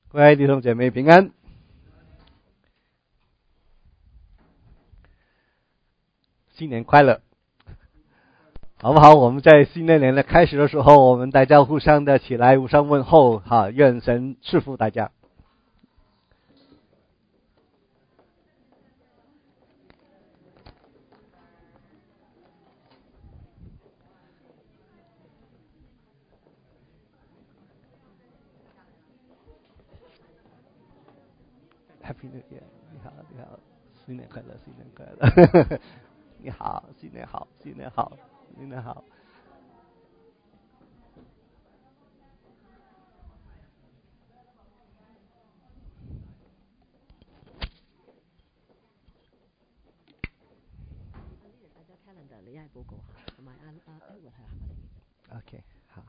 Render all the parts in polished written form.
各位弟兄姐妹平安。新年快乐，好不好？我们在新的年的开始的时候，我们大家互相的起来，互相问候哈，愿神赐福大家。Happy New Year！ 你好，你好，新年快乐，新年快乐！你好，新年好，新年好，新年好。OK， 好。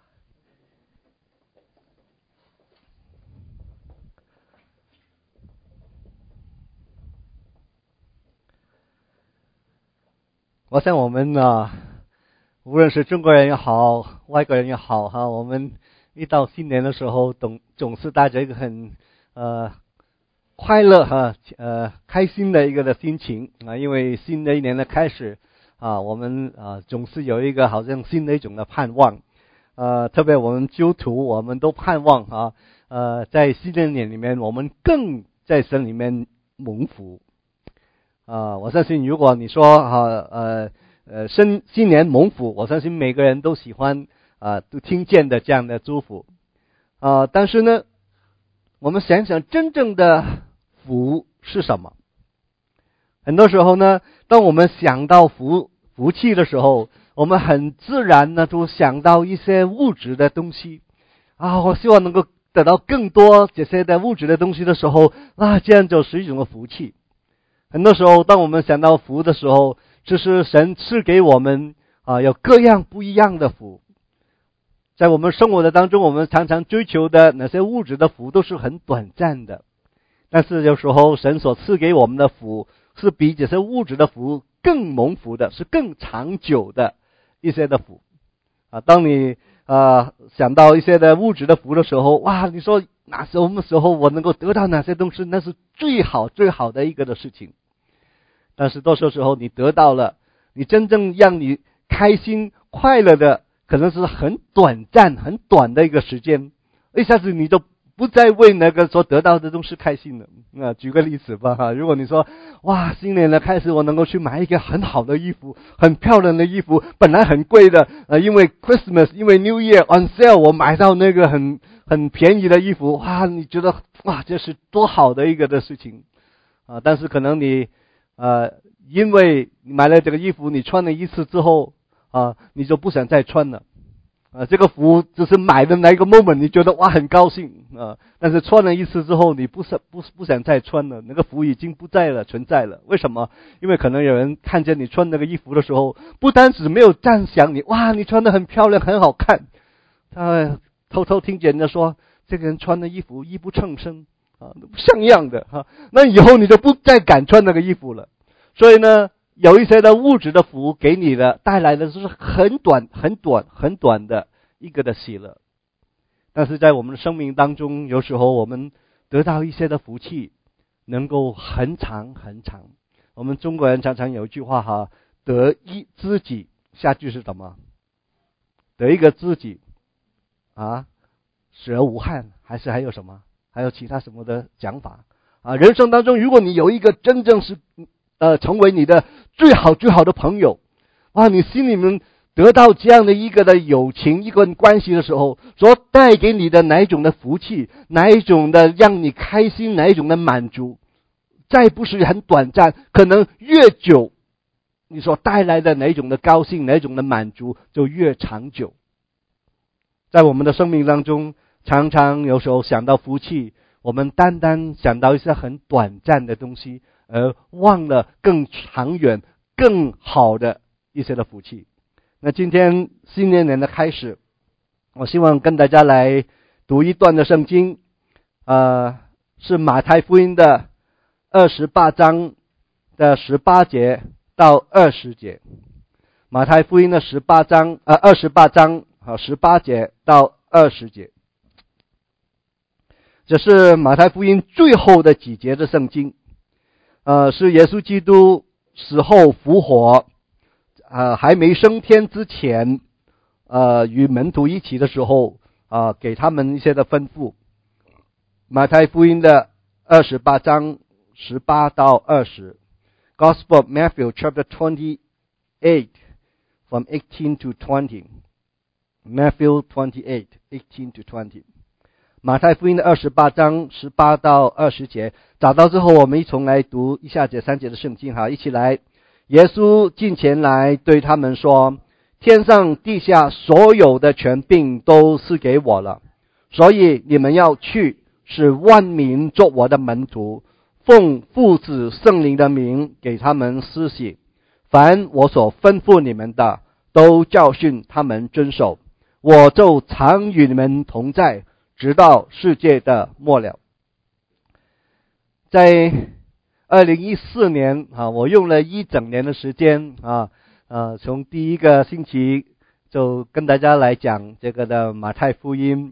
我想我们无论是中国人也好，外国人也好哈，我们一到新年的时候，总是带着一个很快乐哈开心的一个的心情啊，因为新的一年的开始啊，我们总是有一个好像新的一种的盼望，特别我们基督徒，我们都盼望在新的一年里面，我们更在神里面蒙福。我相信如果你说新年蒙福，我相信每个人都喜欢都听见的这样的祝福但是呢，我们想想真正的福是什么？很多时候呢，当我们想到福气的时候，我们很自然呢就想到一些物质的东西我希望能够得到更多这些的物质的东西的时候这样就是一种的福气。很多时候当我们想到福的时候，就是神赐给我们有各样不一样的福。在我们生活的当中，我们常常追求的那些物质的福都是很短暂的，但是有时候神所赐给我们的福是比这些物质的福更蒙福的，是更长久的一些的福当你想到一些的物质的福的时候，你说什么时候我能够得到哪些东西，那是最好最好的一个的事情。但是多数时候你得到了，你真正让你开心快乐的可能是很短暂很短的一个时间，一下子你就不再为那个所得到的东西开心了。举个例子吧如果你说新年的开始我能够去买一个很好的衣服，很漂亮的衣服，本来很贵的因为 Christmas 因为 New Year on sale 我买到那个很便宜的衣服你觉得这是多好的一个的事情但是可能你因为你买了这个衣服，你穿了一次之后你就不想再穿了这个服只是买的那一个 moment 你觉得很高兴但是穿了一次之后你不想再穿了，那个服已经不再了存在了。为什么？因为可能有人看见你穿那个衣服的时候，不单只没有赞赏你你穿得很漂亮很好看，他偷偷听见人家说这个人穿的衣服衣不称身不像样的那以后你就不再敢穿那个衣服了。所以呢，有一些的物质的福给你的带来的就是很短的一个的喜乐。但是在我们的生命当中，有时候我们得到一些的福气能够很长很长。我们中国人常常有一句话得一知己，下句是什么？得一个知己死而无憾，还有什么？还有其他什么的讲法人生当中，如果你有一个真正是成为你的最好的朋友你心里面得到这样的一个的友情一个关系的时候，所带给你的哪一种的福气，哪一种的让你开心，哪一种的满足，再不是很短暂，可能越久你所带来的哪一种的高兴，哪一种的满足就越长久。在我们的生命当中，常常有时候想到福气，我们单单想到一些很短暂的东西，而忘了更长远更好的一些的福气。那今天新年的开始，我希望跟大家来读一段的圣经是马太福音的28章的18节到20节。马太福音的28章18节到20节。 这是马太福音最后的几节的圣经，是耶稣基督死后复活，还没升天之前，与门徒一起的时候，给他们一些的吩咐。马太福音的28章18到20 Gospel of Matthew chapter 28 from 18 to 20 Matthew 28 18 to 20马太福音的28章18到20节，找到之后我们一同来读一下这3节的圣经。好，一起来。耶稣近前来对他们说，天上地下所有的权柄都是给我了，所以你们要去，使万民做我的门徒，奉父子圣灵的名给他们施洗，凡我所吩咐你们的，都教训他们遵守，我就常与你们同在，直到世界的末了。在2014年我用了1整年的时间从第一个星期就跟大家来讲这个的马太福音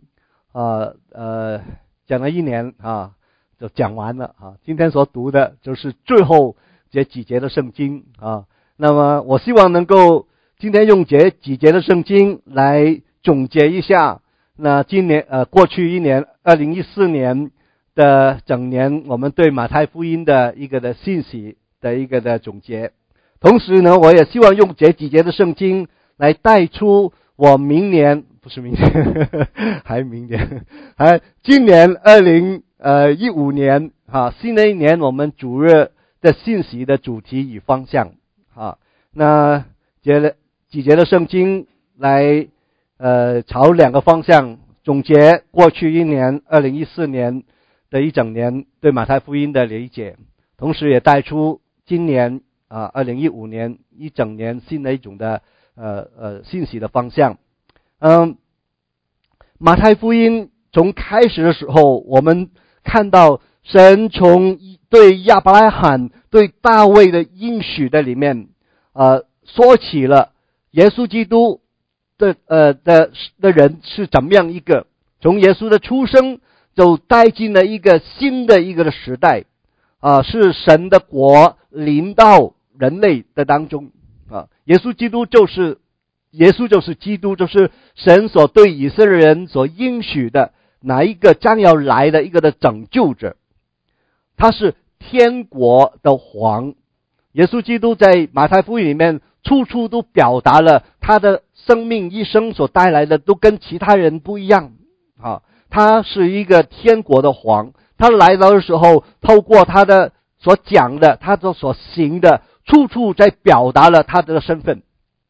讲了1年就讲完了今天所读的就是最后这几节的圣经那么我希望能够今天用这几节的圣经来总结一下那今年过去1年2014年的整年我们对马太福音的一个的信息的一个的总结。同时呢，我也希望用这几节的圣经来带出我明年不是明年还明年今年2015年新的一年我们主日的信息的主题与方向那几节的圣经来朝2个方向总结过去1年2014年的一整年对马太福音的理解，同时也带出今年2015年一整年新的一种的信息的方向。马太福音从开始的时候，我们看到神从对亚伯拉罕对大卫的应许的里面说起了耶稣基督的人是怎么样一个，从耶稣的出生就带进了一个新的一个的时代是神的国临到人类的当中耶稣就是基督，就是神所对以色列人所应许的哪一个将要来的一个的拯救者，他是天国的王。耶稣基督在马太福音里面处处都表达了他的生命一生所带来的都跟其他人不一样他是一个天国的王，他来到的时候透过他的所讲的他的所行的处处在表达了他的身份。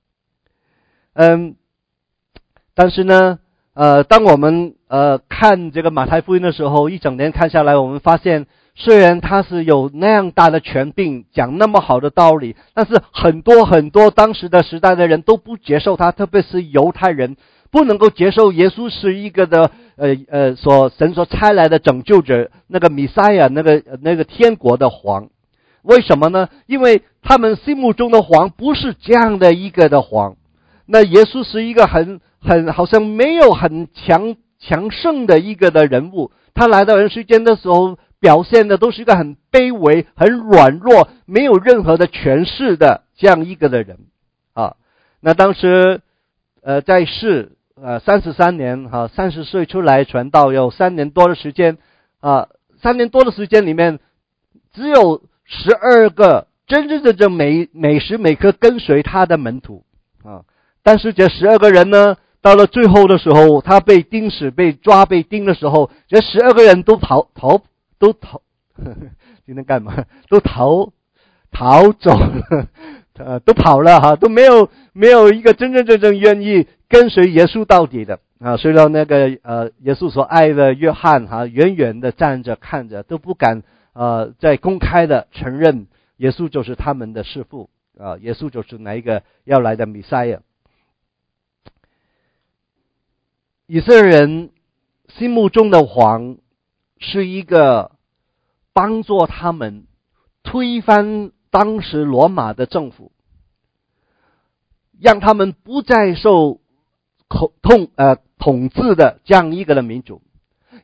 但是呢当我们看这个马太福音的时候，一整年看下来，我们发现虽然他是有那样大的权柄，讲那么好的道理，但是很多当时的时代的人都不接受他，特别是犹太人不能够接受耶稣是一个的神所差来的拯救者，那个弥赛亚，那个天国的王。为什么呢？因为他们心目中的王不是这样的一个的王。那耶稣是一个很好像没有很强盛的一个的人物，他来到人世间的时候表现的都是一个很卑微很软弱没有任何的权势的这样一个的人那当时在世33年30岁出来传道，有3年多的时间3年多的时间里面只有12个真正每时每刻跟随他的门徒但是这12个人呢，到了最后的时候，他被钉死被抓被钉的时候，这12个人都逃今天干嘛都逃走了都跑了都没有一个真正愿意跟随耶稣到底的虽然那个耶稣所爱的约翰远远的站着看着，都不敢再公开的承认耶稣就是他们的师父耶稣就是哪一个要来的弥赛亚。以色列人心目中的王是一个帮助他们推翻当时罗马的政府，让他们不再受统治的这样一个的民族，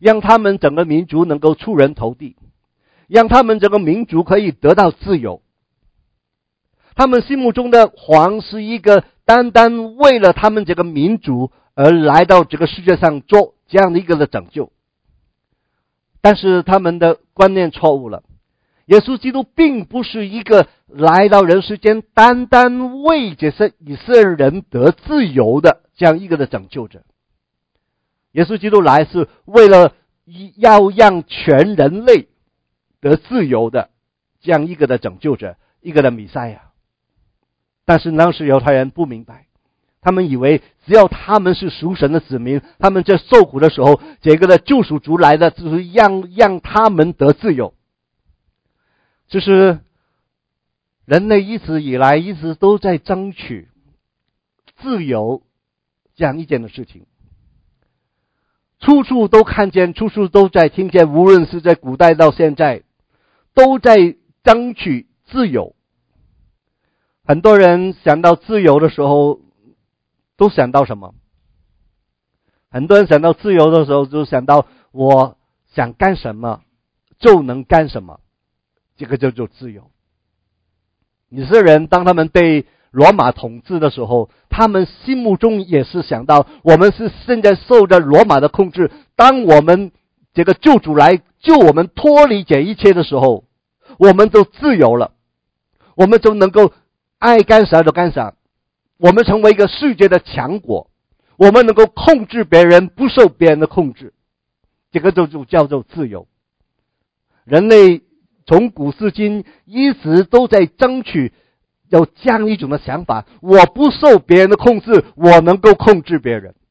让他们整个民族能够出人头地，让他们整个民族可以得到自由。他们心目中的王是一个单单为了他们这个民族而来到这个世界上做这样的一个的拯救。但是他们的观念错误了，耶稣基督并不是一个来到人世间单单为这些以色列人得自由的这样一个的拯救者。耶稣基督来是为了要让全人类得自由的这样一个的拯救者，一个的弥赛亚。但是当时犹太人不明白，他们以为只要他们是属神的子民，他们在受苦的时候，这个的救赎主来的就是让他们得自由。就是人类一直以来一直都在争取自由这样一件的事情，处处都看见，处处都在听见，无论是在古代到现在，都在争取自由。很多人想到自由的时候都想到什么？很多人想到自由的时候就想到我想干什么就能干什么，这个叫做自由。以色列人当他们被罗马统治的时候，他们心目中也是想到我们是现在受着罗马的控制，当我们这个救主来救我们脱离这一切的时候，我们就自由了，我们就能够爱干啥就干啥，我们成为一个世界的强国，我们能够控制别人，不受别人的控制，这个就叫做自由。人类从古至今一直都在争取有这样一种的想法，我不受别人的控制，我能够控制别人。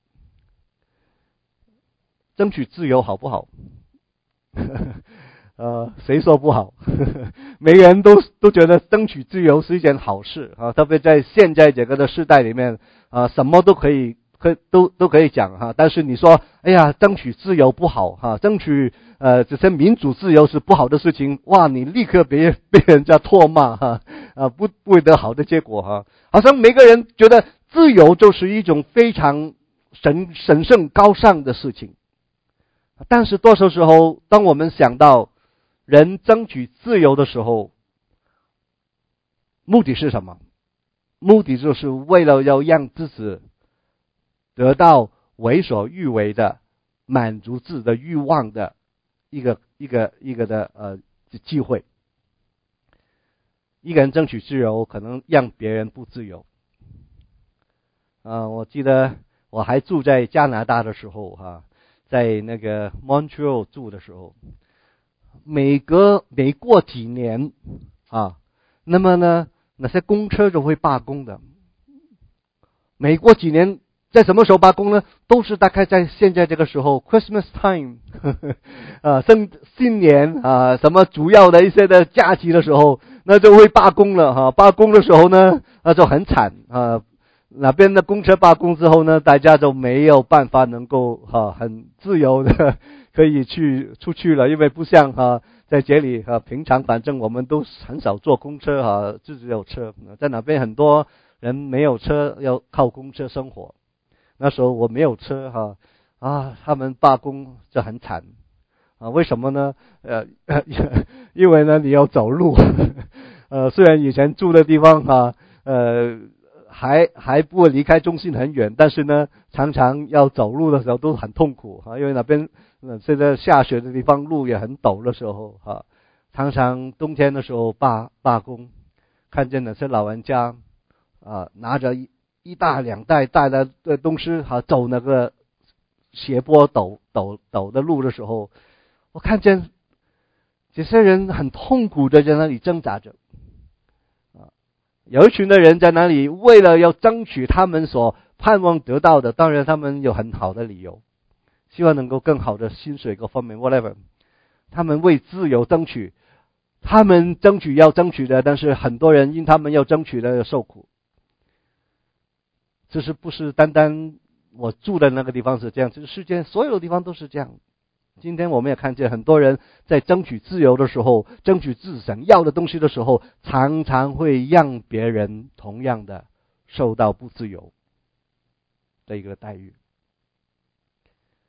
争取自由好不好？谁说不好？每个人都觉得争取自由是一件好事啊，特别在现在这个的时代里面啊，什么都可以讲哈。但是你说，哎呀，争取自由不好哈，争取这些民主自由是不好的事情，哇，你立刻被人家唾骂哈不会得好的结果哈。好像每个人觉得自由就是一种非常神圣高尚的事情，但是多数时候，当我们想到人争取自由的时候，目的是什么？目的就是为了要让自己得到为所欲为的满足自己的欲望的一个的机会。一个人争取自由，可能让别人不自由。我记得我还住在加拿大的时候在那个 Montreal 住的时候，每过几年那么呢，那些公车就会罢工的。每过几年，在什么时候罢工呢？都是大概在现在这个时候 ，Christmas time， 新年什么主要的一些的假期的时候，那就会罢工了罢工的时候呢，那就很惨哪边的公车罢工之后呢，大家就没有办法能够很自由的可以出去了，因为不像在这里平常反正我们都很少坐公车就只有车，在哪边很多人没有车，要靠公车生活。那时候我没有车他们罢工就很惨为什么呢？因为呢你要走路虽然以前住的地方还不会离开中心很远，但是呢常常要走路的时候都很痛苦因为那边现在下雪的地方路也很陡的时候常常冬天的时候罢工，看见那些老人家拿着一大两袋的东西走那个斜坡陡的路的时候，我看见这些人很痛苦的在那里挣扎着有一群的人在那里为了要争取他们所盼望得到的，当然他们有很好的理由，希望能够更好的薪水各方面 whatever， 他们为自由争取，他们要争取的，但是很多人因他们要争取的受苦。这是不是单单我住的那个地方是这样，这个世界所有的地方都是这样。今天我们也看见很多人在争取自由的时候，争取自己想要的东西的时候，常常会让别人同样的受到不自由的一个待遇。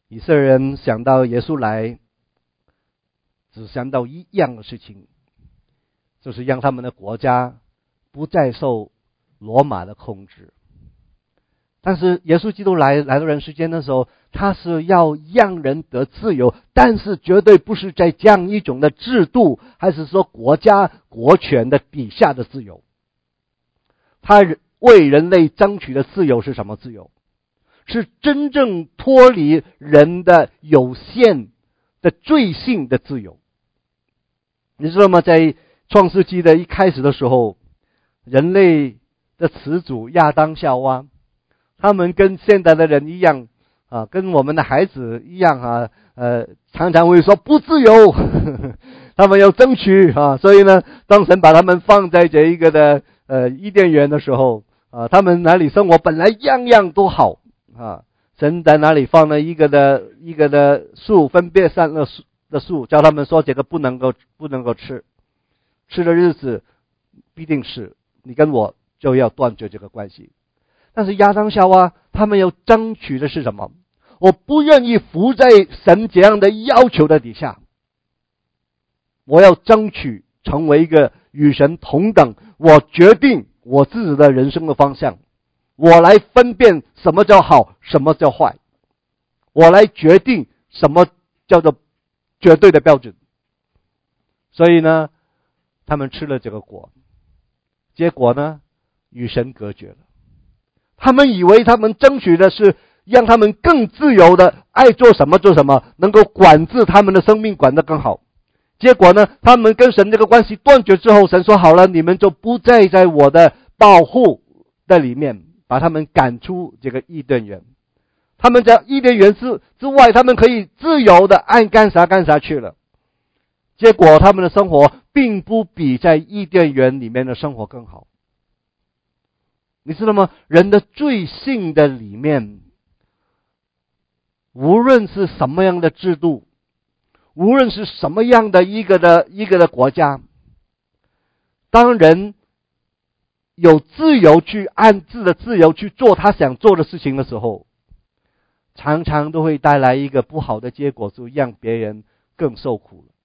以色列人想到耶稣来，只想到一样的事情，就是让他们的国家不再受罗马的控制。但是耶稣基督来到人世间的时候，他是要让人得自由，但是绝对不是在这样一种的制度，还是说国家国权的底下的自由。他为人类争取的自由是什么自由？是真正脱离人的有限的罪性的自由。你知道吗？在创世纪的一开始的时候，人类的始祖亚当夏娃，他们跟现代的人一样啊，跟我们的孩子一样啊，常常会说不自由，他们要争取啊，所以呢，当神把他们放在这一个的伊甸园的时候啊，他们哪里生活本来样样都好啊，神在哪里放了一个的树，分别善恶的树，叫他们说这个不能够吃，吃的日子必定是你跟我就要断绝这个关系。但是亚当夏娃他们要争取的是什么？我不愿意服在神这样的要求的底下，我要争取成为一个与神同等，我决定我自己的人生的方向，我来分辨什么叫好，什么叫坏，我来决定什么叫做绝对的标准。所以呢，他们吃了这个果，结果呢，与神隔绝了。他们以为他们争取的是让他们更自由的爱做什么做什么，能够管制他们的生命管得更好。结果呢，他们跟神这个关系断绝之后，神说好了，你们就不再在我的保护的里面，把他们赶出这个伊甸园。他们在伊甸园之外，他们可以自由的爱干啥干啥去了。结果他们的生活并不比在伊甸园里面的生活更好。你知道吗？人的罪性的里面，无论是什么样的制度，无论是什么样的一个的国家，当人有自由去按自的自由去做他想做的事情的时候，常常都会带来一个不好的结果，就让别人更受苦了。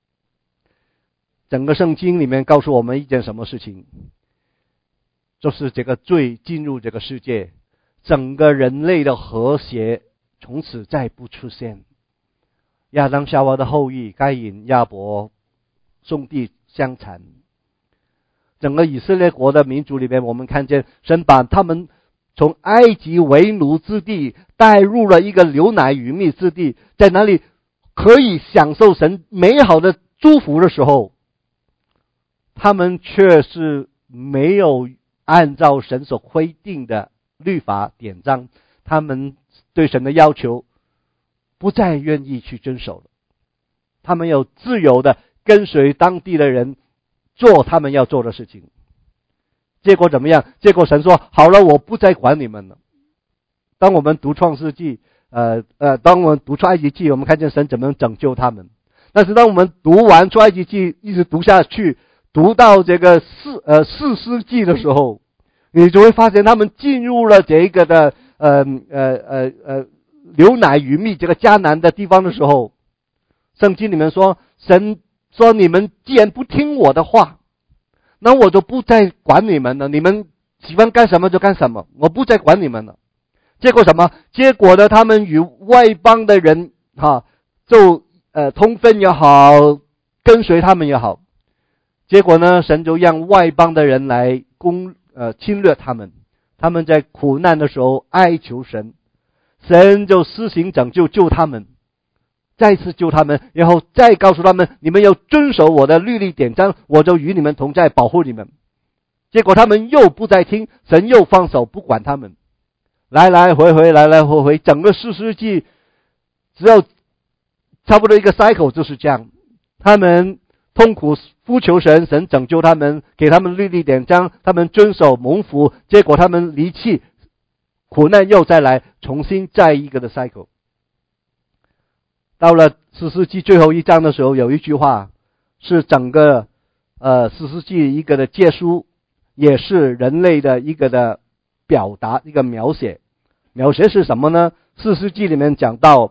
整个圣经里面告诉我们一件什么事情？就是这个罪进入这个世界，整个人类的和谐从此再不出现。亚当夏娃的后裔该隐亚伯兄弟相残，整个以色列国的民族里面，我们看见神把他们从埃及为奴之地带入了一个流奶与蜜之地，在哪里可以享受神美好的祝福的时候，他们却是没有按照神所规定的律法典章，他们对神的要求不再愿意去遵守了。他们有自由的跟随当地的人做他们要做的事情。结果怎么样？结果神说好了，我不再管你们了。当我们读创世纪当我们读出埃及记，我们看见神怎么拯救他们。但是当我们读完出埃及记一直读下去，读到这个士师记的时候，你就会发现他们进入了这个的流奶与蜜这个迦南的地方的时候，圣经里面说，神说你们既然不听我的话，那我就不再管你们了，你们喜欢干什么就干什么，我不再管你们了。结果什么？结果呢，他们与外邦的人就通婚也好，跟随他们也好，结果呢，神就让外邦的人来侵略他们。他们在苦难的时候哀求神，神就施行拯救，救他们，再次救他们，然后再告诉他们，你们要遵守我的律例典章，我就与你们同在，保护你们。结果他们又不再听，神又放手不管他们，来来回回，整个士师记只有差不多一个 cycle 就是这样。他们痛苦呼求神，神拯救他们，给他们律例典章，他们遵守蒙福，结果他们离弃，苦难又再来，重新再一个的 cycle。 到了士师记最后一章的时候，有一句话是整个士师记一个的结束，也是人类的一个的表达，一个描写是什么呢？士师记里面讲到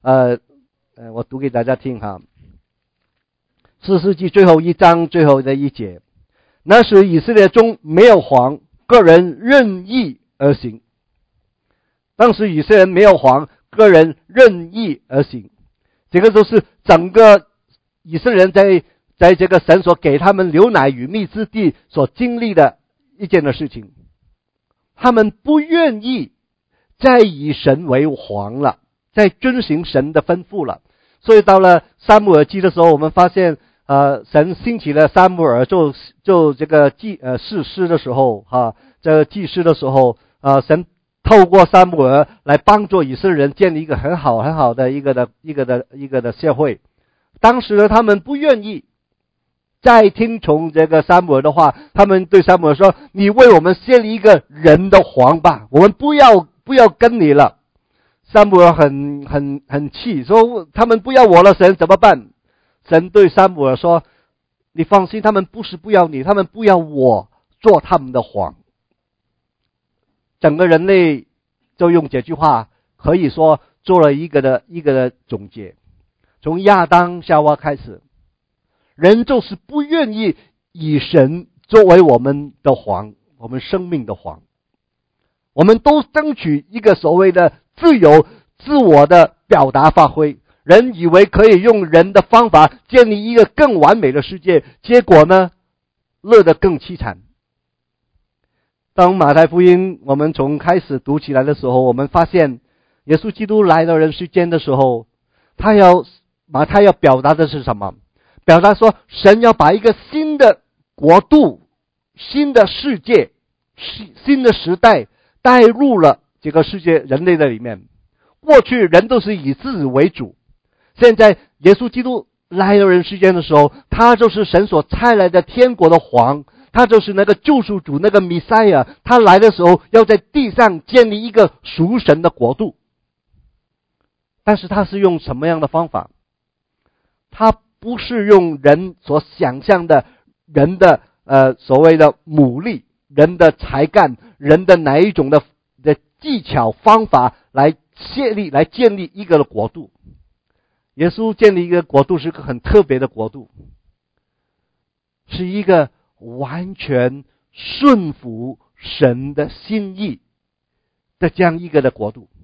我读给大家听哈。士师记最后一章最后的一节，那时以色列中没有王，个人任意而行。当时以色列没有王，个人任意而行。这个就是整个以色列人在这个神所给他们流奶与蜜之地所经历的一件的事情。他们不愿意再以神为王了，再遵行神的吩咐了。所以到了撒母耳记的时候，我们发现神兴起了撒母耳做这个士师的时候这个祭司的时候神透过撒母耳来帮助以色列人建立一个很好的一个的社会。当时呢，他们不愿意再听从这个撒母耳的话，他们对撒母耳说：“你为我们建立一个人的王吧，我们不要跟你了。”撒母耳很气，说：“他们不要我了，神怎么办？”神对撒母耳说：“你放心，他们不是不要你，他们不要我做他们的王。”整个人类就用这句话可以说做了一个的总结。从亚当夏娃开始，人就是不愿意以神作为我们的王，我们生命的王。我们都争取一个所谓的自由自我的表达发挥，人以为可以用人的方法建立一个更完美的世界，结果呢，乐得更凄惨。当马太福音我们从开始读起来的时候，我们发现耶稣基督来到人世间的时候，马太要表达的是什么？表达说神要把一个新的国度、新的世界、新的时代带入了这个世界人类的里面。过去人都是以自己为主，现在耶稣基督来到人世间的时候，他就是神所差来的天国的王，他就是那个救赎主，那个弥赛亚。他来的时候要在地上建立一个属神的国度。但是他是用什么样的方法？他不是用人所想象的人的所谓的武力、人的才干、人的哪一种的技巧方法来建立一个国度。耶稣建立一个国度是一个很特别的国度，是一个完全顺服神的心意的这样一个的国度。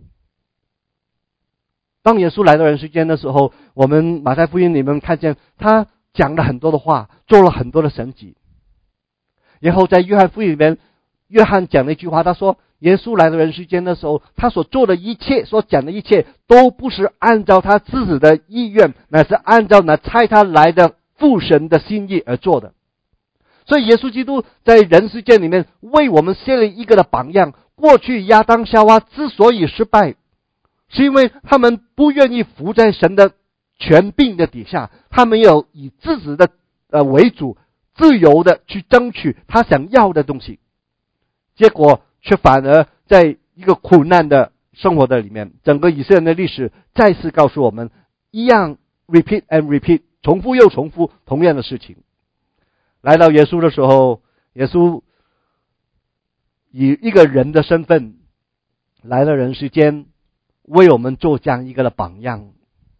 当耶稣来到人世间的时候，我们马太福音里面看见他讲了很多的话，做了很多的神迹。然后在约翰福音里面，约翰讲了一句话，他说耶稣来到人世间的时候，他所做的一切，所讲的一切都不是按照他自己的意愿，乃是按照那差他来的父神的心意而做的。所以耶稣基督在人世间里面为我们设立一个的榜样。过去亚当夏娃之所以失败，是因为他们不愿意服在神的权柄的底下，他们要以自己的为主，自由的去争取他想要的东西，结果却反而在一个苦难的生活的里面。整个以色列人的历史再次告诉我们，一样 repeat and repeat， 重复又重复同样的事情。来到耶稣的时候，耶稣以一个人的身份来到人世间，为我们做这样一个的榜样。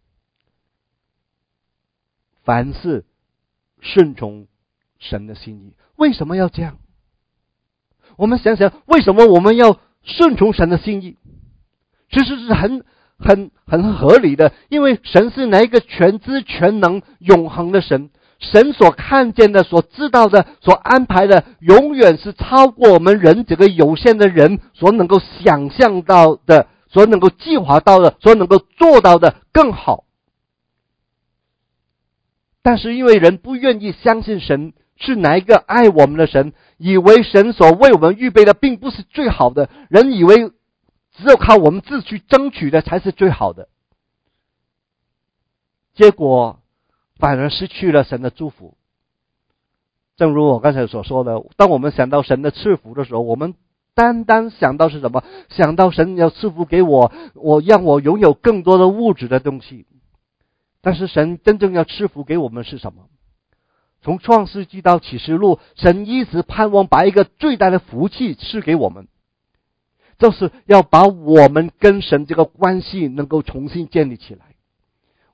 凡事顺从神的心意。为什么要这样？我们想想，为什么我们要顺从神的心意？其实是很合理的，因为神是哪一个全知全能永恒的神，神所看见的、所知道的、所安排的，永远是超过我们人这个有限的人所能够想象到的，所能够计划到的，所能够做到的更好。但是因为人不愿意相信神是哪一个爱我们的神，以为神所为我们预备的并不是最好的，人以为只有靠我们自己去争取的才是最好的，结果反而失去了神的祝福。正如我刚才所说的，当我们想到神的赐福的时候，我们单单想到是什么？想到神要赐福给我，让我拥有更多的物质的东西。但是神真正要赐福给我们是什么？从创世纪到启示录，神一直盼望把一个最大的福气赐给我们，就是要把我们跟神这个关系能够重新建立起来。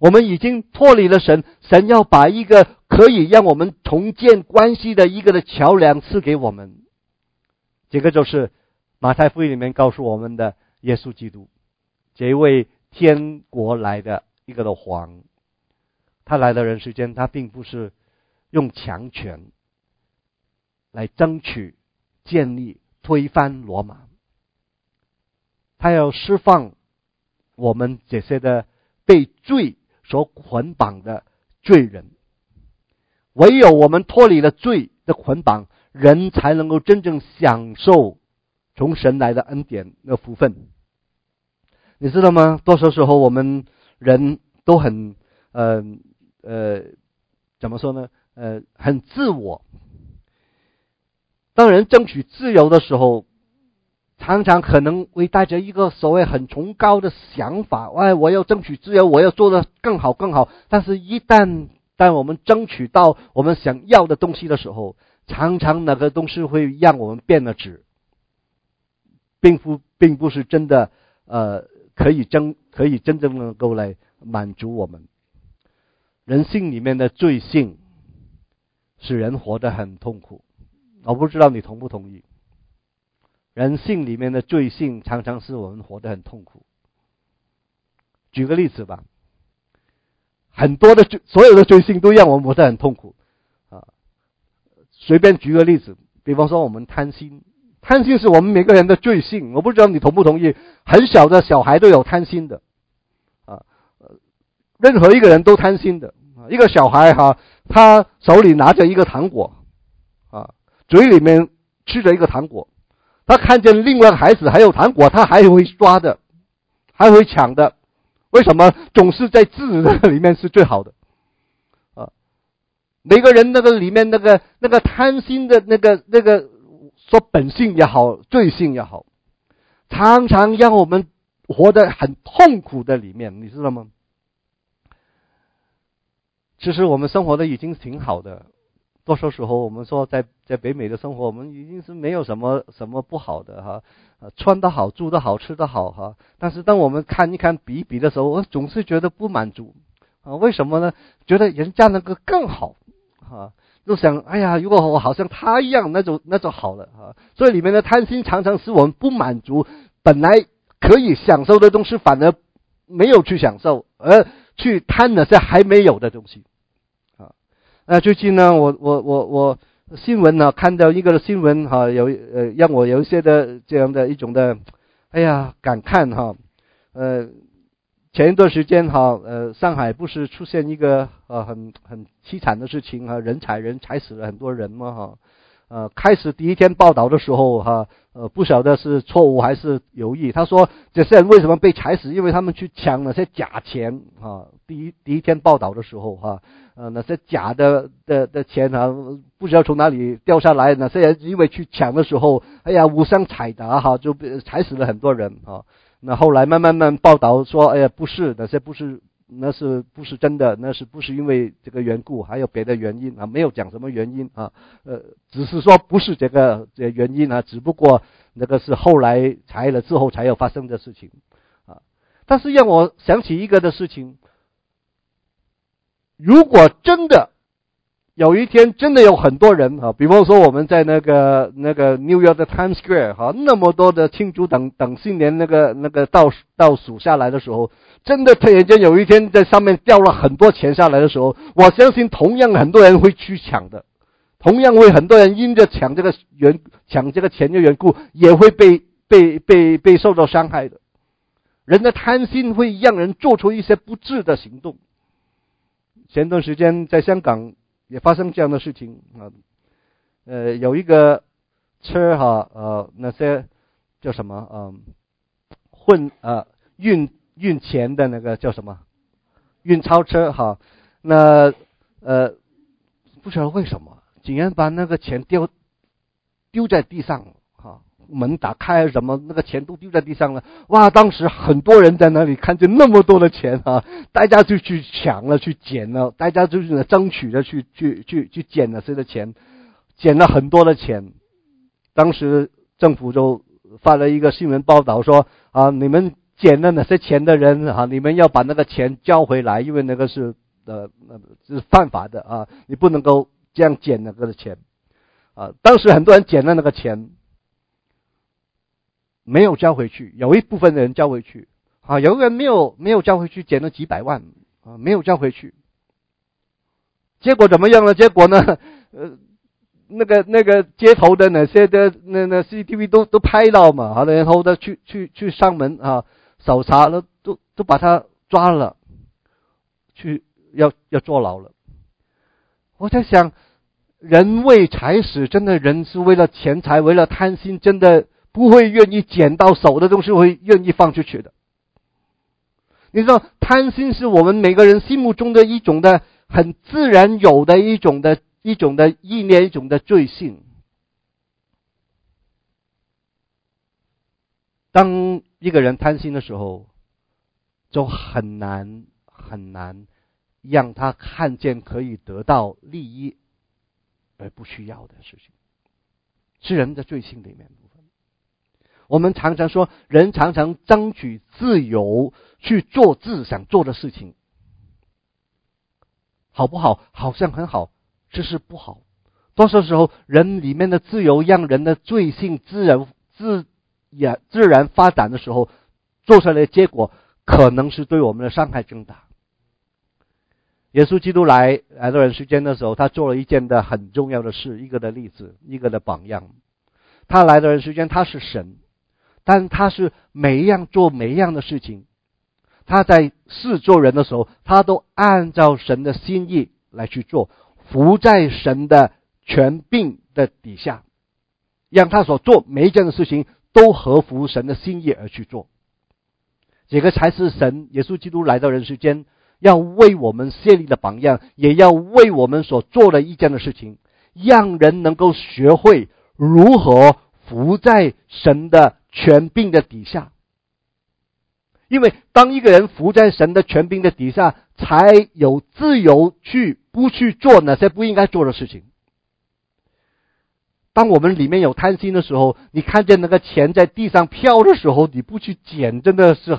我们已经脱离了神，神要把一个可以让我们重建关系的一个的桥梁赐给我们。这个就是马太福音里面告诉我们的耶稣基督，这位天国来的一个的王。他来的人世间，他并不是用强权来争取、建立、推翻罗马，他要释放我们这些的被罪所捆绑的罪人。唯有我们脱离了罪的捆绑，人才能够真正享受从神来的恩典的福分。你知道吗？多少时候我们人都很怎么说呢？很自我。当人争取自由的时候，常常可能会带着一个所谓很崇高的想法，我要争取自由，我要做得更好更好。但是当我们争取到我们想要的东西的时候，常常那个东西会让我们变了质，并不是真的可以真正能够来满足我们。人性里面的罪性使人活得很痛苦，我不知道你同不同意。人性里面的罪性常常使我们活得很痛苦。举个例子吧，所有的罪性都让我们活得很痛苦啊。随便举个例子，比方说我们贪心，贪心是我们每个人的罪性，我不知道你同不同意。很小的小孩都有贪心的啊，任何一个人都贪心的。一个小孩他手里拿着一个糖果啊，嘴里面吃着一个糖果，他看见另外一个孩子还有糖果，他还会抓的，还会抢的。为什么？总是在自己的里面是最好的啊！每个人那个里面那个贪心的那个说本性也好，罪性也好，常常让我们活得很痛苦的里面，你知道吗？其实我们生活的已经挺好的，多数时候我们说在北美的生活，我们已经是没有什么不好的穿得好，住得好，吃得好但是当我们看一看比一比的时候，我总是觉得不满足为什么呢？觉得人家那个更好就想哎呀，如果我好像他一样，那就好了所以里面的贪心常常使我们不满足，本来可以享受的东西反而没有去享受，而去贪那些还没有的东西最近呢，我新闻呢看到一个新闻有让我有一些的这样的一种的感叹前一段时间上海不是出现一个很凄惨的事情人踩死了很多人嘛开始第一天报道的时候不晓得是错误还是有意。他说这些人为什么被踩死？因为他们去抢那些假钱第一天报道的时候那些假的钱不知道从哪里掉下来，那些人因为去抢的时候互相踩打就踩死了很多人那后来慢慢报道说不是，那是不是真的？那是不是因为这个缘故？还有别的原因没有讲什么原因只是说不是这个原因只不过那个是后来裁了之后才有发生的事情但是让我想起一个的事情，如果真的有一天真的有很多人比方说我们在那个 New York 的 Times Square 那么多的庆祝等新年那个倒数下来的时候，真的突然间有一天在上面掉了很多钱下来的时候，我相信同样很多人会去抢的，同样会很多人因着抢这个钱的缘故，也会被受到伤害的。人的贪心会让人做出一些不智的行动。前段时间在香港也发生这样的事情有一个车那些叫什么运钱的那个叫什么运钞车那不知道为什么竟然把那个钱丢在地上门打开什么那个钱都丢在地上了。哇，当时很多人在那里看见那么多的钱大家就去抢了，去捡了，大家就是争取着去捡了这个钱，捡了很多的钱。当时政府就发了一个新闻报道说你们捡了哪些钱的人啊，你们要把那个钱交回来，因为那个是犯法的啊，你不能够这样捡那个的钱啊。当时很多人捡了那个钱，没有交回去，有一部分的人交回去啊，有人没有交回去，捡了几百万啊，没有交回去。结果怎么样呢？结果呢，那个街头的那些的那 CCTV 都拍到嘛，好的，然后的去上门啊，搜查了，都把他抓了，去要坐牢了。我在想，人为财死，真的人是为了钱财，为了贪心，真的不会愿意捡到手的东西会愿意放出去的。你知道，贪心是我们每个人心目中的一种的很自然有的一种的意念，一种的罪性。当一个人贪心的时候，就很难让他看见可以得到利益而不需要的事情，是人的罪性里面部分。我们常常说，人常常争取自由去做自己想做的事情，好不好？好像很好，这是不好。多数时候，人里面的自由让人的罪性自然发展的时候，做出来的结果可能是对我们的伤害更大。耶稣基督来到人世间的时候，他做了一件的很重要的事，一个的例子，一个的榜样。他来到人世间，他是神，但他是每一样做每一样的事情，他在世做人的时候，他都按照神的心意来去做，服在神的权柄的底下，让他所做每一件的事情都合乎神的心意而去做。这个才是神耶稣基督来到人世间要为我们设立的榜样，也要为我们所做的一件的事情，让人能够学会如何服在神的权柄的底下。因为当一个人服在神的权柄的底下，才有自由不去做那些不应该做的事情。当我们里面有贪心的时候，你看见那个钱在地上飘的时候，你不去捡，真的是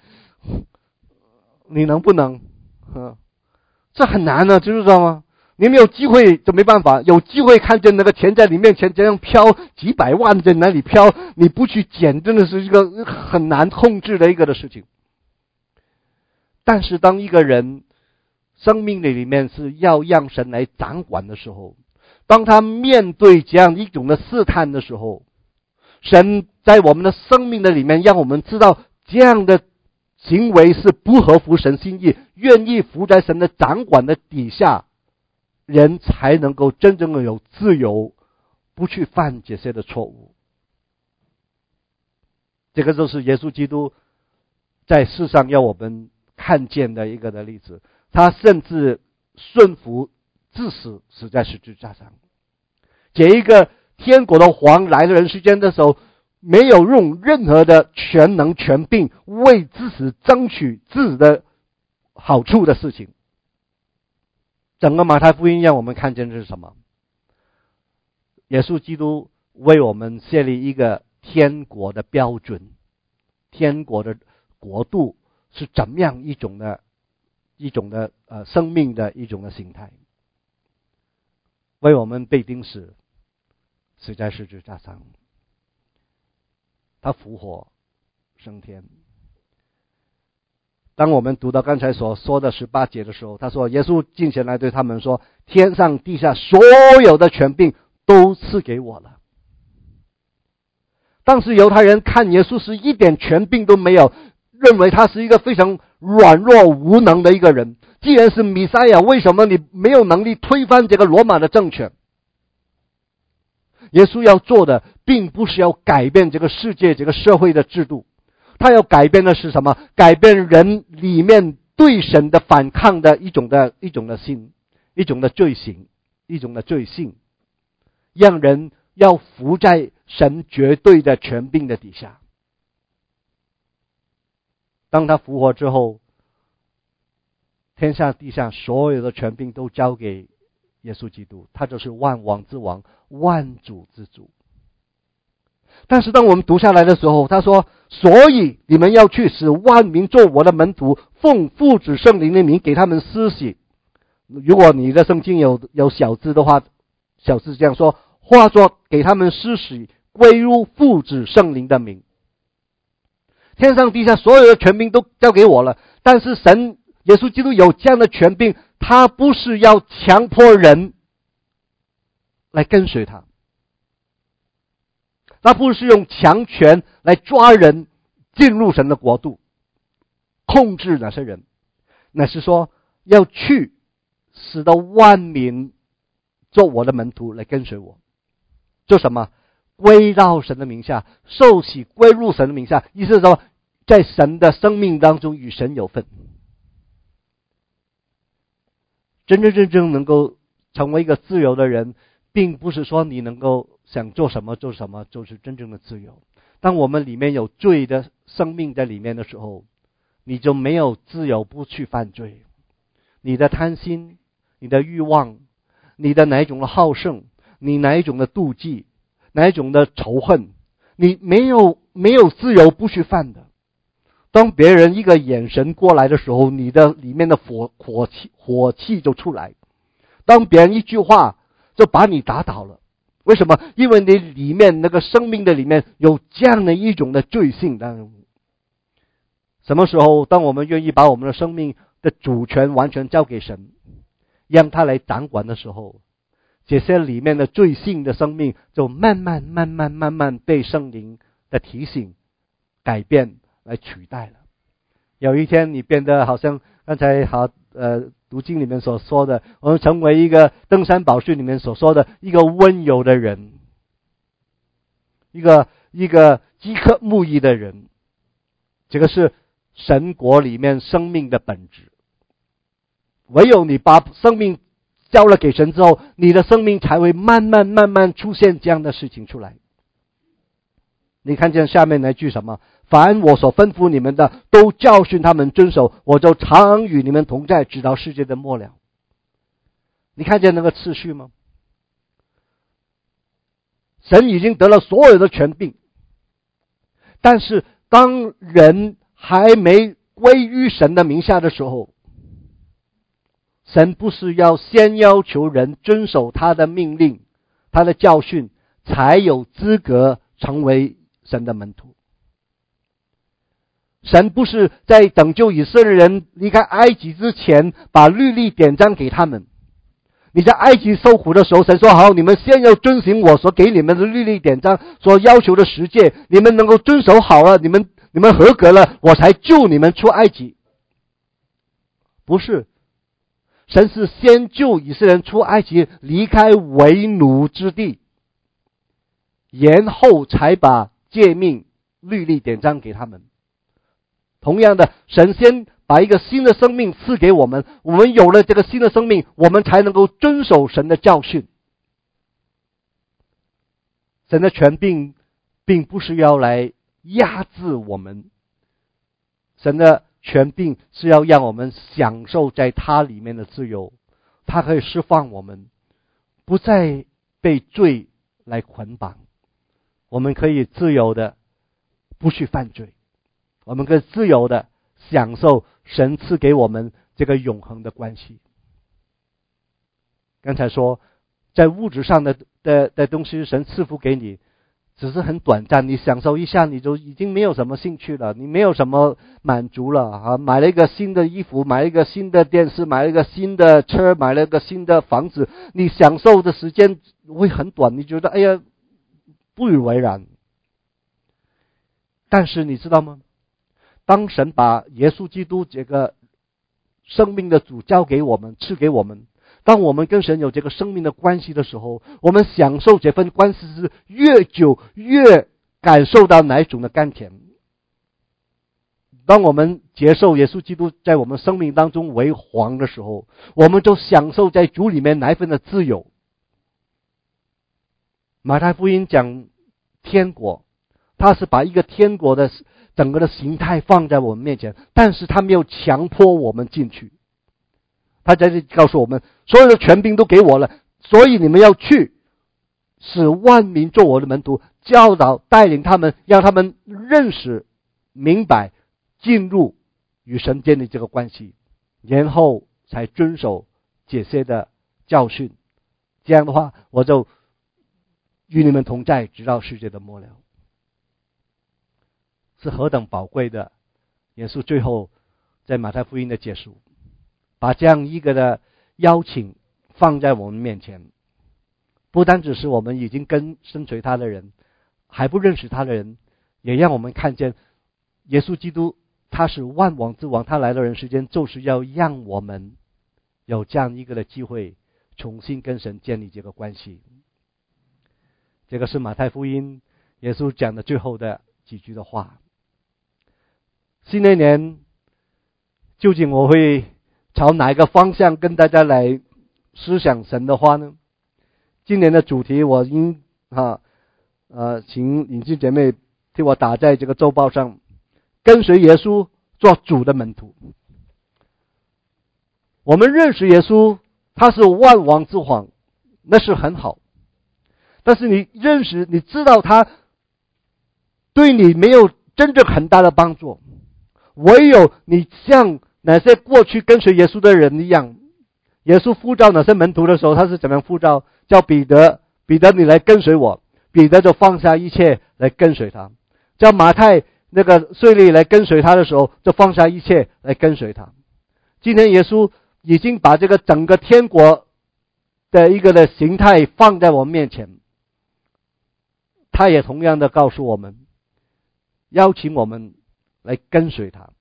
你能不能？这很难的，知道吗？你没有机会就没办法，有机会看见那个钱在你面前这样飘，几百万在哪里飘，你不去捡，真的是一个很难控制的一个的事情。但是当一个人生命里面是要让神来掌管的时候，当他面对这样一种的试探的时候，神在我们的生命的里面让我们知道这样的行为是不合乎神心意，愿意服在神的掌管的底下，人才能够真正的有自由，不去犯这些的错误。这个就是耶稣基督在世上要我们看见的一个的例子。他甚至顺服至死，死在十字架上。这一个天国的王来到人世间的时候，没有用任何的全能权柄为自己争取自己的好处的事情。整个马太福音让我们看见的是什么？耶稣基督为我们设立一个天国的标准，天国的国度是怎么样一种的生命的一种的形态，为我们被钉死，死在十字架上，他复活升天。当我们读到刚才所说的18节的时候，他说耶稣进前来对他们说，天上地下所有的权柄都赐给我了。当时犹太人看耶稣是一点权柄都没有，认为他是一个非常软弱无能的一个人。既然是弥赛亚，为什么你没有能力推翻这个罗马的政权？耶稣要做的并不是要改变这个世界这个社会的制度，他要改变的是什么？改变人里面对神的反抗的一种的心，一种的罪行，一种的罪性，让人要服在神绝对的权柄的底下。当他复活之后，天下地下所有的权柄都交给耶稣基督，他就是万王之王，万主之主。 但是当我们读下来的时候，他说，所以你们要去使万民做我的门徒，奉父子圣灵的名给他们施洗。如果你的圣经有小字的话，小字这样说，化作给他们施洗，归入父子圣灵的名。天上地下所有的权柄都交给我了，但是神耶稣基督有这样的权柄，他不是要强迫人来跟随他，他不是用强权来抓人进入神的国度，控制那些人，乃是说要去使得万民做我的门徒来跟随我。做什么？归到神的名下，受洗归入神的名下，意思是说在神的生命当中与神有份。真正能够成为一个自由的人，并不是说你能够想做什么做什么就是真正的自由。当我们里面有罪的生命在里面的时候，你就没有自由不去犯罪。你的贪心，你的欲望，你的哪一种的好胜，你哪一种的妒忌，哪一种的仇恨，你没有自由不去犯的。当别人一个眼神过来的时候，你的里面的火气就出来。当别人一句话就把你打倒了。为什么？因为你里面那个生命的里面有这样的一种的罪性当中。什么时候当我们愿意把我们的生命的主权完全交给神，让他来掌管的时候，这些里面的罪性的生命就慢慢被圣灵的提醒改变来取代了。有一天你变得好像刚才读经里面所说的，我们成为一个登山宝训里面所说的一个温柔的人，一个饥渴慕义的人。这个是神国里面生命的本质。唯有你把生命交了给神之后，你的生命才会慢慢出现这样的事情出来。你看见下面那句什么？凡我所吩咐你们的，都教训他们遵守，我就常与你们同在，直到世界的末了。你看见那个次序吗？神已经得了所有的权柄，但是当人还没归于神的名下的时候，神不是要先要求人遵守他的命令，他的教训，才有资格成为神的门徒。神不是在拯救以色列人离开埃及之前把律例典章给他们。你在埃及受苦的时候，神说好，你们先要遵行我所给你们的律例典章所要求的十诫，你们能够遵守好了，你们合格了，我才救你们出埃及。不是，神是先救以色列人出埃及，离开为奴之地，然后才把诫命律例典章给他们。同样的，神先把一个新的生命赐给我们，我们有了这个新的生命，我们才能够遵守神的教训。神的权柄并不是要来压制我们，神的权柄是要让我们享受在他里面的自由，他可以释放我们，不再被罪来捆绑，我们可以自由的不去犯罪，我们可以自由的享受神赐给我们这个永恒的关系。刚才说在物质上的东西神赐福给你，只是很短暂，你享受一下你就已经没有什么兴趣了，你没有什么满足了啊！买了一个新的衣服，买了一个新的电视，买了一个新的车，买了一个新的房子，你享受的时间会很短，你觉得哎呀不以为然。但是你知道吗？当神把耶稣基督这个生命的主交给我们，赐给我们，当我们跟神有这个生命的关系的时候，我们享受这份关系是越久越感受到哪一种的甘甜。当我们接受耶稣基督在我们生命当中为王的时候，我们就享受在主里面哪一份的自由。马太福音讲天国，他是把一个天国的整个的形态放在我们面前，但是他没有强迫我们进去。他在这里告诉我们，所有的权柄都给我了，所以你们要去， 使万民做我的门徒，教导带领他们，让他们认识明白，进入与神建立这个关系，然后才遵守这些的教训。这样的话，我就与你们同在，直到世界的末了。是何等宝贵的！耶稣最后在马太福音的结束，把这样一个的邀请放在我们面前，不单只是我们已经跟随他的人，还不认识他的人，也让我们看见耶稣基督他是万王之王，他来到人世间就是要让我们有这样一个的机会，重新跟神建立这个关系。这个是马太福音耶稣讲的最后的几句的话。新的一年究竟我会朝哪一个方向跟大家来思想神的话呢？今年的主题我请引进姐妹替我打在这个周报上，跟随耶稣做主的门徒。我们认识耶稣，他是万王之王，那是很好，但是你知道他对你没有真正很大的帮助，唯有你像那些过去跟随耶稣的人一样。耶稣呼召那些门徒的时候，他是怎么样呼召？叫彼得，彼得你来跟随我，彼得就放下一切来跟随他。叫马太那个税吏来跟随他的时候，就放下一切来跟随他。今天耶稣已经把这个整个天国的一个的形态放在我们面前，他也同样的告诉我们，邀请我们来跟随他。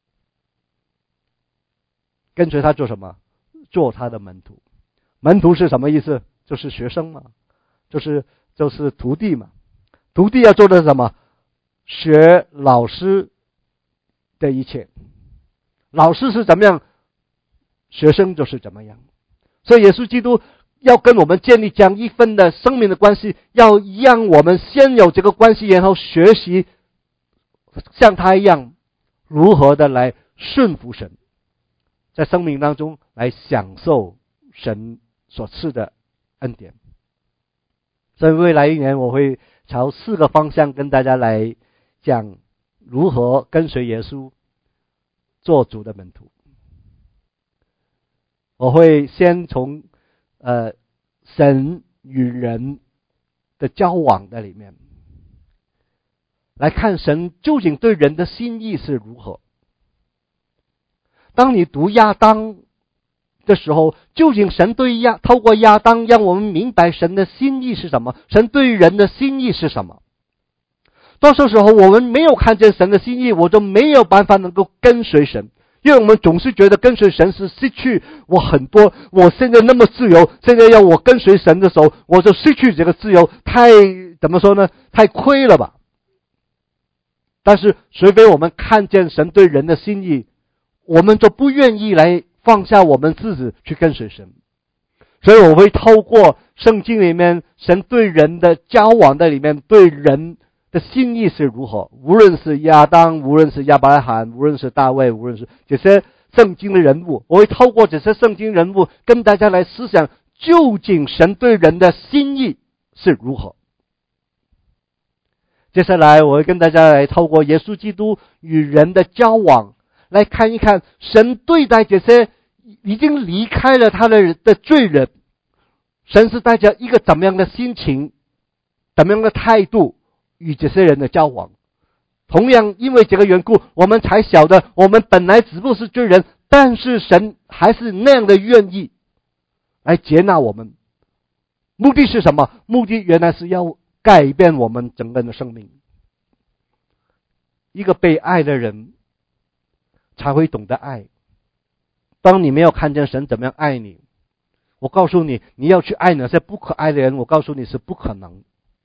跟随他做什么？做他的门徒。门徒是什么意思？就是学生嘛，就是徒弟嘛。徒弟要做的是什么？学老师的一切。老师是怎么样，学生就是怎么样。所以耶稣基督要跟我们建立这样一份的生命的关系，要让我们先有这个关系，然后学习像他一样如何的来顺服神，在生命当中来享受神所赐的恩典。所以未来一年我会朝4个方向跟大家来讲如何跟随耶稣做主的门徒。我会先从神与人的交往的里面来看神究竟对人的心意是如何。当你读亚当的时候，究竟神透过亚当让我们明白神的心意是什么，神对人的心意是什么。多数时候我们没有看见神的心意，我就没有办法能够跟随神，因为我们总是觉得跟随神是失去我很多，我现在那么自由，现在要我跟随神的时候，我就失去这个自由，怎么说呢？太亏了吧。但是除非我们看见神对人的心意，我们就不愿意来放下我们自己去跟随神。所以我会透过圣经里面神对人的交往的里面，对人的心意是如何，无论是亚当，无论是亚伯拉罕，无论是大卫，无论是这些圣经的人物，我会透过这些圣经人物跟大家来思想，究竟神对人的心意是如何。接下来我会跟大家来透过耶稣基督与人的交往来看一看，神对待这些已经离开了他的罪人，神是带着一个怎么样的心情，怎么样的态度与这些人的交往。同样因为这个缘故，我们才晓得我们本来只不过是罪人，但是神还是那样的愿意来接纳我们。目的是什么？目的原来是要改变我们整个人的生命。一个被爱的人才会懂得爱。当你没有看见神怎么样爱你，我告诉你，你要去爱那些不可爱的人，我告诉你是不可能。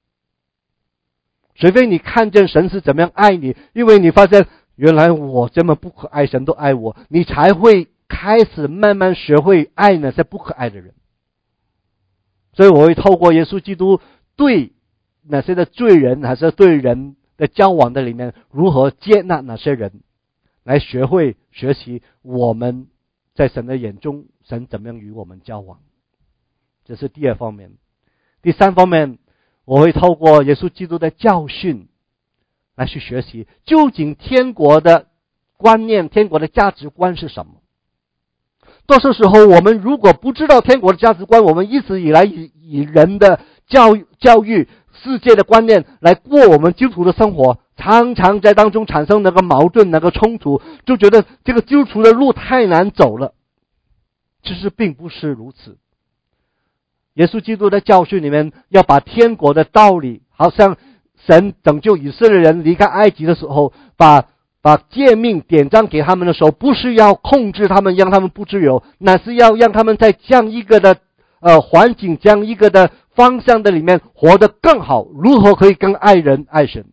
除非你看见神是怎么样爱你，因为你发现原来我这么不可爱，神都爱我，你才会开始慢慢学会爱那些不可爱的人。所以我会透过耶稣基督对那些的罪人还是对人的交往的里面，如何接纳那些人，来学习我们在神的眼中，神怎么样与我们交往。这是第2方面。第3方面， 我会透过耶稣基督的教训来去学习，究竟天国的观念、天国的价值观是什么。多数时候我们如果不知道天国的价值观，我们一直以来以人的教育世界的观念来过我们基督徒的生活，常常在当中产生那个矛盾、那个冲突，就觉得这个基督徒的路太难走了。其实并不是如此。耶稣基督的教训里面要把天国的道理，好像神拯救以色列人离开埃及的时候，把诫命典章给他们的时候，不是要控制他们让他们不自由，乃是要让他们在这样一个的环境，这样一个的方向的里面活得更好，如何可以更爱人爱神。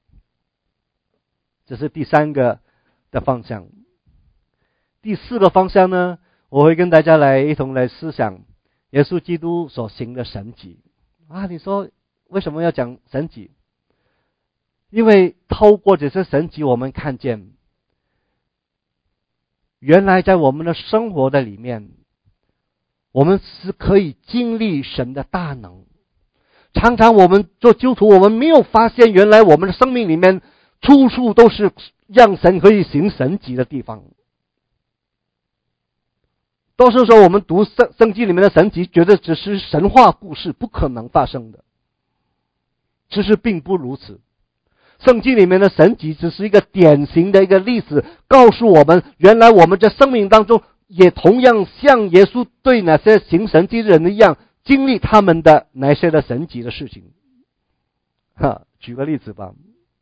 这是第三个的方向。第四个方向呢，我会跟大家一同来思想耶稣基督所行的神迹。你说为什么要讲神迹？因为透过这些神迹，我们看见原来在我们的生活的里面，我们是可以经历神的大能。常常我们做基督徒，我们没有发现原来我们的生命里面处处都是让神可以行神迹的地方。多数时候我们读圣经里面的神迹，觉得只是神话故事，不可能发生的。其实并不如此。圣经里面的神迹只是一个典型的一个例子，告诉我们原来我们在生命当中也同样像耶稣对那些行神迹的人一样，经历他们的那些的神迹的事情。举个例子吧，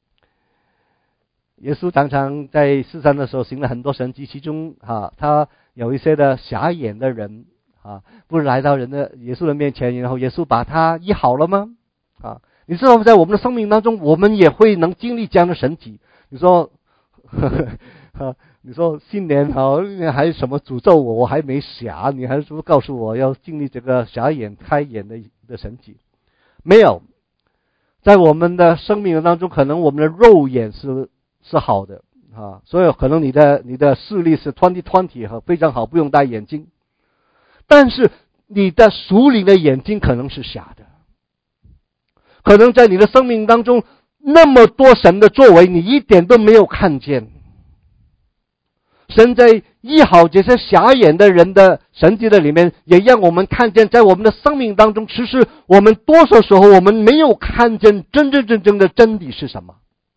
耶稣常常在世上的时候行了很多神迹，其中他有一些的瞎眼的人不是来到耶稣的面前，然后耶稣把他医好了吗？你知道在我们的生命当中，我们也会能经历这样的神迹。你说你说新年还有什么诅咒我还没瞎，你还是不告诉我要经历这个瞎眼开眼的神迹？没有。在我们的生命当中，可能我们的肉眼是好的所以可能你的视力是 20/20 非常好，不用戴眼镜。但是你的属灵的眼睛可能是瞎的，可能在你的生命当中那么多神的作为，你一点都没有看见。神在医好这些瞎眼的人的神迹的里面，也让我们看见在我们的生命当中，其实我们多数时候我们没有看见真正的真理是什么。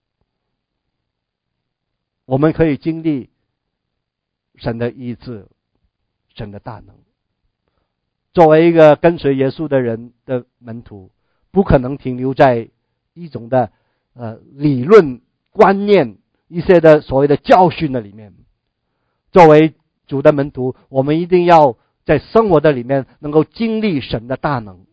我们可以经历神的医治，神的大能。作为一个跟随耶稣的人的门徒，不可能停留在一种的理论观念，一些的所谓的教训的里面。作为主的门徒，我们一定要在生活的里面能够经历神的大能，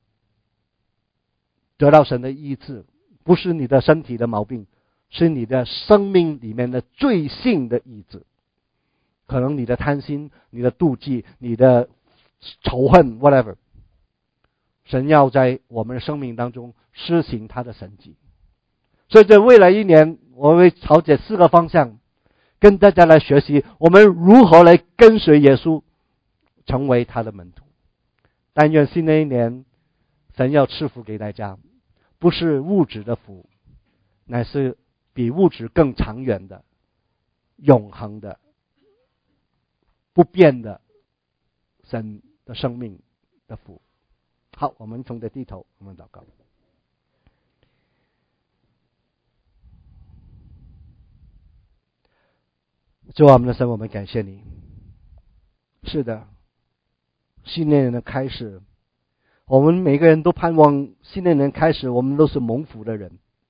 得到神的医治。不是你的身体的毛病，是你的生命里面的罪性的医治。可能你的贪心，你的妒忌，你的仇恨 whatever， 神要在我们的生命当中施行他的神迹。所以在未来一年，我会朝这4个方向跟大家来学习，我们如何来跟随耶稣，成为他的门徒。但愿新的一年，神要赐福给大家，不是物质的福，乃是比物质更长远的、永恒的、不变的神的生命的福。好，我们从这低头，我们祷告。主啊，我们的神，我们感谢你。是的，新年的开始，我们每个人都盼望新年开始，我们都是蒙福的人。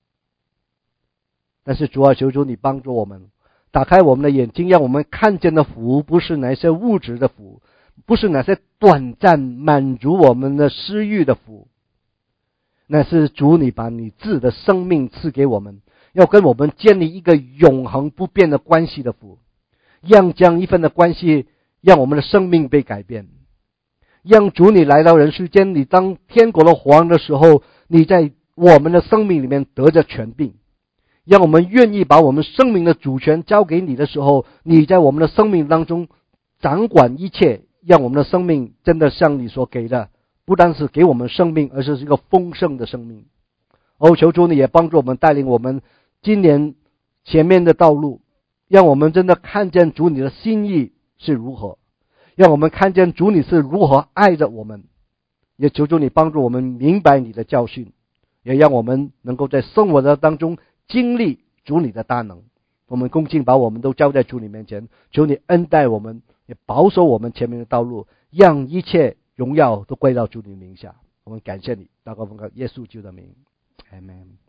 但是主啊，求主你帮助我们，打开我们的眼睛，让我们看见的福不是那些物质的福，不是那些短暂满足我们的私欲的福，那是主你把你自己的生命赐给我们，要跟我们建立一个永恒不变的关系的福，让这样一份的关系让我们的生命被改变。让主你来到人世间，你当天国的王的时候，你在我们的生命里面得着权柄，让我们愿意把我们生命的主权交给你的时候，你在我们的生命当中掌管一切，让我们的生命真的像你所给的不单是给我们生命，而是一个丰盛的生命。求主你也帮助我们，带领我们今年前面的道路，让我们真的看见主你的心意是如何，让我们看见主你是如何爱着我们，也求主你帮助我们明白你的教训，也让我们能够在生活的当中经历主你的大能。我们恭敬把我们都交在主你面前，求你恩待我们，也保守我们前面的道路，让一切荣耀都归到主你名下。我们感谢你，祷告奉靠耶稣基督的名，阿们。